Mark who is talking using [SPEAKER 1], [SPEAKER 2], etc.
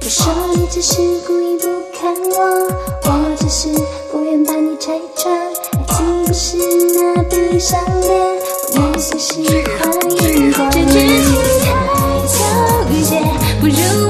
[SPEAKER 1] 别说你只是故意不看我，我只是不愿把你拆穿。爱情不是那闭上脸，我们随时欢迎光临。这剧情太纠结，不如